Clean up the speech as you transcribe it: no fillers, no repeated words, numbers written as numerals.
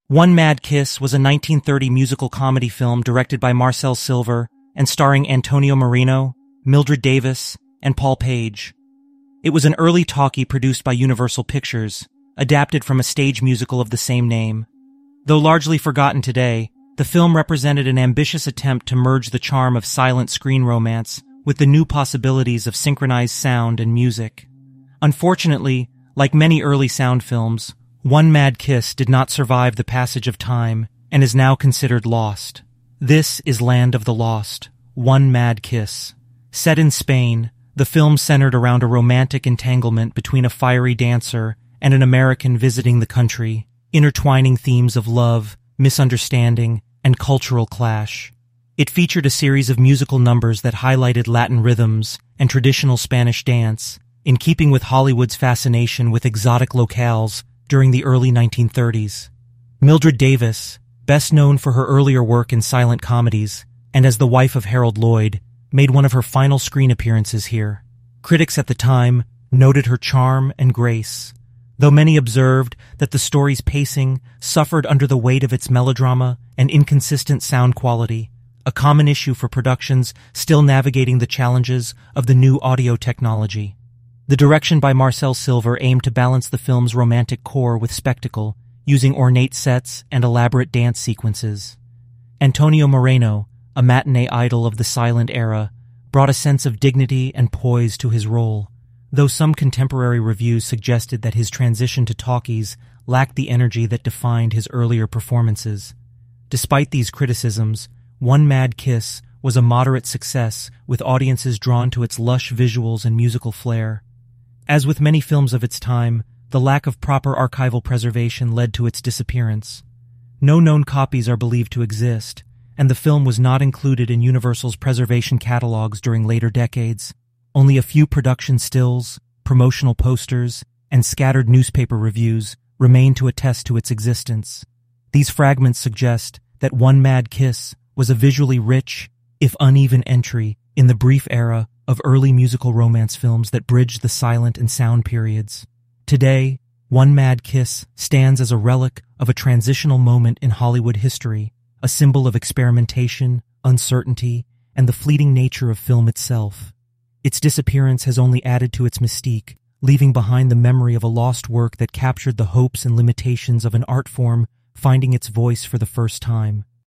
One Mad Kiss was a 1930 musical comedy film directed by Marcel Silver and starring Antonio Marino, Mildred Davis, and Paul Page. It was an early talkie produced by Universal Pictures, adapted from a stage musical of the same name. Though largely forgotten today, the film represented an ambitious attempt to merge the charm of silent screen romance with the new possibilities of synchronized sound and music. Unfortunately, like many early sound films, One Mad Kiss did not survive the passage of time and is now considered lost. This is Land of the Lost, One Mad Kiss. Set in Spain, the film centered around a romantic entanglement between a fiery dancer and an American visiting the country, intertwining themes of love, misunderstanding, and cultural clash. It featured a series of musical numbers that highlighted Latin rhythms and traditional Spanish dance, in keeping with Hollywood's fascination with exotic locales during the early 1930s. Mildred Davis, best known for her earlier work in silent comedies, and as the wife of Harold Lloyd, made one of her final screen appearances here. Critics at the time noted her charm and grace, though many observed that the story's pacing suffered under the weight of its melodrama and inconsistent sound quality, a common issue for productions still navigating the challenges of the new audio technology. The direction by Marcel Silver aimed to balance the film's romantic core with spectacle, using ornate sets and elaborate dance sequences. Antonio Moreno, a matinee idol of the silent era, brought a sense of dignity and poise to his role, though some contemporary reviews suggested that his transition to talkies lacked the energy that defined his earlier performances. Despite these criticisms, One Mad Kiss was a moderate success, with audiences drawn to its lush visuals and musical flair. As with many films of its time, the lack of proper archival preservation led to its disappearance. No known copies are believed to exist, and the film was not included in Universal's preservation catalogs during later decades. Only a few production stills, promotional posters, and scattered newspaper reviews remain to attest to its existence. These fragments suggest that One Mad Kiss was a visually rich, if uneven entry in the brief era of early musical romance films that bridged the silent and sound periods. Today, One Mad Kiss stands as a relic of a transitional moment in Hollywood history, a symbol of experimentation, uncertainty, and the fleeting nature of film itself. Its disappearance has only added to its mystique, leaving behind the memory of a lost work that captured the hopes and limitations of an art form finding its voice for the first time.